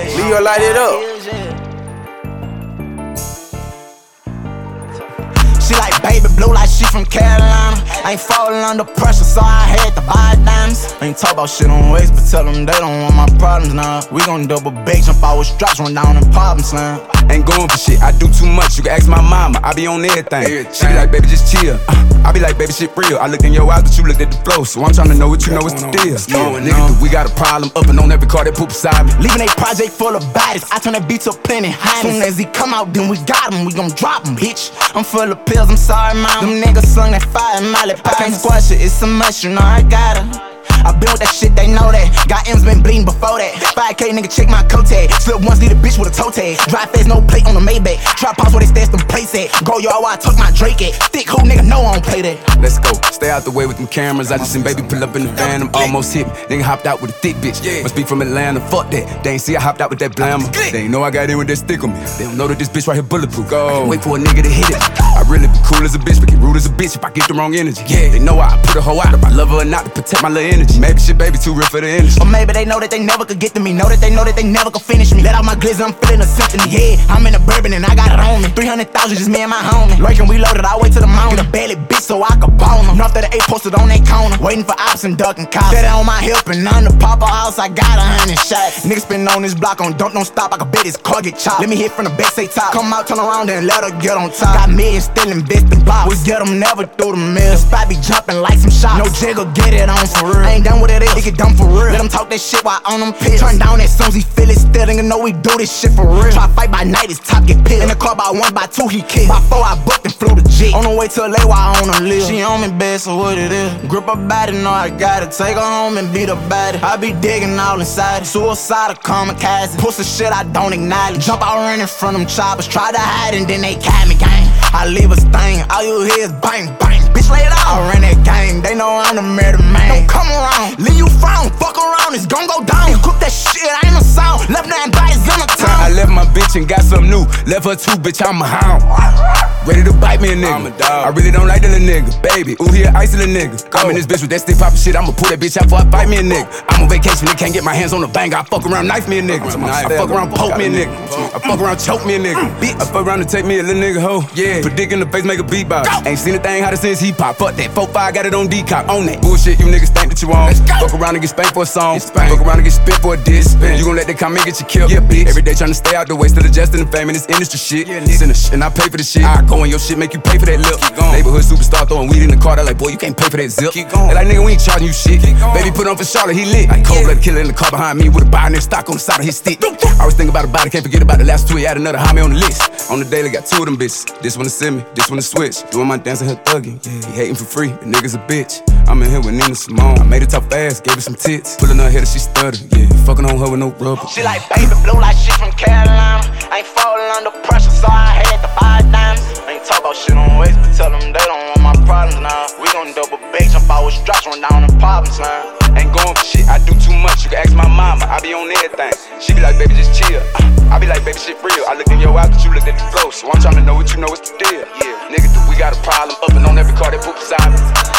Leo, light it up. She like baby blue like she from Carolina. Ain't falling under pressure, so I had to buy diamonds. Ain't talk about shit on waist, but tell them they don't want my problems now. We gon' double back, jump out with straps, run down in problem slam. Ain't going for shit, I do too much, you can ask my mama, I be on everything. She be like, baby, just chill. I be like, baby, shit real. I looked in your eyes, but you looked at the flow. So I'm tryna know what you know, what's the deal. Nigga, we got a problem up and on every car that poop beside me. Leaving a project full of bodies, I turn that beat to plenty highness. Soon as he come out, then we got him, we gon' drop him, bitch. I'm full of pills, I'm sorry, mama. Them niggas slung that fire in my lip. I can't squash it, it's a must, you know I got her. I been with that shit, they know that. Got M's been bleeding before that. 5K nigga, check my coat tag. Slip once, leave a bitch with a toe tag. Drive fast, no plate on the Maybach. Trap house where they stash them plates at. Go yard where I tuck my Drake at. Thick hoe nigga, know I don't play that. Let's go, stay out the way with them cameras. I just seen baby pull up in the van, I'm almost hit me. Nigga hopped out with a thick bitch. Must be from Atlanta, fuck that. They ain't see I hopped out with that blammer. They ain't know I got in with that stick on me. They don't know that this bitch right here bulletproof. Go. Wait for a nigga to hit it. I really be cool as a bitch, but get rude as a bitch if I get the wrong energy. They know I put a hoe out if I love her or not to protect my little energy. Maybe shit, baby, too real for the industry. Or maybe they know that they never could get to me. Know that they never could finish me. Let out my glizzy, I'm feeling a symphony. Yeah, I'm in a bourbon and I got it on me. 300,000 just me and my homie. Lurking, we loaded, I wait till the morning. Get a belly bitch so I could bone them. North of the 8 posted on they corner. Waiting for ops and ducking cops. Set it on my hip and on the Papa house, I got 100 shots. Niggas been on this block on don't stop. I could bet his car get chopped. Let me hit from the back, say top. Come out, turn around and let her get on top. Got millions still investing blocks. We get them never through the mill. The spot be jumping like some shots. No jiggle, get it on for real. I ain't done with it get done for real. Let them talk that shit while on them pills. Turn down as soon as he feel it. Still ain't know we do this shit for real. Try fight by night, his top get pissed. In the car by 1, by 2 he killed. By 4 I booked and flew the G. On the way to LA while on the live. She on me bed, so what it is. Grip her body, know I gotta take her home and beat her body. I be digging all inside it. Suicidal, kamikaze. Pussy shit I don't acknowledge. Jump out running from them choppers. Try to hide and then they catch me, gang. I leave a stain, all you hear is bang, bang. Bitch, lay it out. I run that gang, they know I'm the murder man. Don't come around, leave you frown. Fuck around, it's gon' go down. Cook that shit, I ain't a sound. Left 9 bodies in the town. I left my bitch and got something new. Left her too, bitch, I'm a hound. Ready to bite me a nigga. I'm a dog. I really don't like that little nigga, baby. Ooh, he a icy little nigga. I'm in this bitch with that stick poppin' shit. I'ma pull that bitch out before I bite me a nigga. I'm on vacation, they can't get my hands on the banger. I fuck around, knife me a nigga. I fuck around, poke me a nigga. I fuck around, choke me a nigga. I fuck around to take me a little nigga hoe. Yeah, put dick in the face, make a beatbox. Ain't seen a thing hotter since he pop. Fuck that, 4-5, got it on decop. On that bullshit, you niggas think that you on. Fuck around and get spanked for a song. Fuck around and get spit for a diss. You gon' let that comment get you killed. Yeah, bitch. Every day tryna stay out the way, still adjusting the fame in this industry shit. And I pay for the shit. I go in your shit, make you pay for that lip. Neighborhood superstar throwing weed in the car. They like, boy, you can't pay for that zip. They like, nigga, we ain't charging you shit. Baby put on for Charlotte, he lit. Like cold-blooded killer in the car behind me with a binary stock on the side of his stick. I always think about a body, can't forget about the last 2. He had another homie on the list. On the daily, got 2 of them bitches. This one to send me, this one to switch. Doing my dance and her thugging. He hating for free, the nigga's a bitch. I'm in here with Nina Simone. I made it tough fast, gave her some tits. Pulling her head and she stuttered. Yeah, fucking on her with no rubber. She like baby blue like she from Carolina. Ain't falling under pressure, so I had to buy diamonds. Ain't talk about shit on waist, but tell them they don't want my problems now. We gon' double back, jump out with straps, run down in problems now. Ain't going for shit, I do too much, you can ask my mama, I be on everything. She be like, baby, just chill. I be like, baby, shit real. I looked in your eyes, but you looked at the flow. So I'm tryna know what you know, what's the deal. Yeah, nigga, we got a problem up and on every car that poop beside me.